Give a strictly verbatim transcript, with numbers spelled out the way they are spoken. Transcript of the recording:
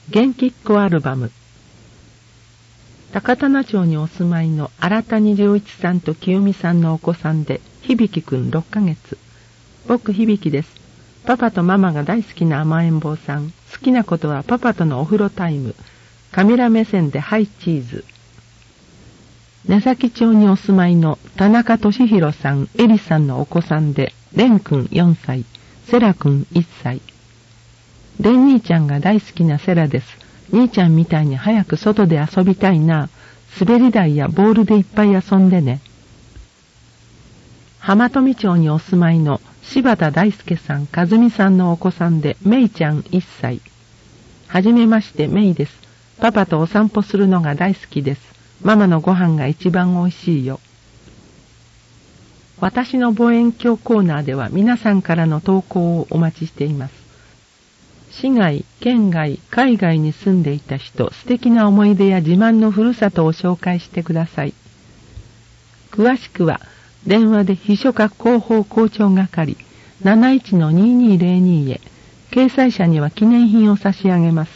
元気っ子アルバム。高棚町にお住まいの新谷十一さんと清美さんのお子さんで、響くんろっかげつ。僕響です。パパとママが大好きな甘えん坊さん。好きなことはパパとのお風呂タイム。カメラ目線でハイチーズ。根崎町にお住まいの田中俊弘さん、エリさんのお子さんで、レンくんよんさい、セラくんいっさい。レン兄ちゃんが大好きなセラです。兄ちゃんみたいに早く外で遊びたいな。滑り台やボールでいっぱい遊んでね。浜富町にお住まいの柴田大輔さん、和美さんのお子さんで、メイちゃんいっさい。はじめまして、メイです。パパとお散歩するのが大好きです。ママのご飯が一番おいしいよ。私の望遠鏡コーナーでは皆さんからの投稿をお待ちしています。市外、県外、海外に住んでいた人、素敵な思い出や自慢のふるさとを紹介してください。詳しくは、電話で秘書課広報校長係 なないちのにーにーぜろに へ、掲載者には記念品を差し上げます。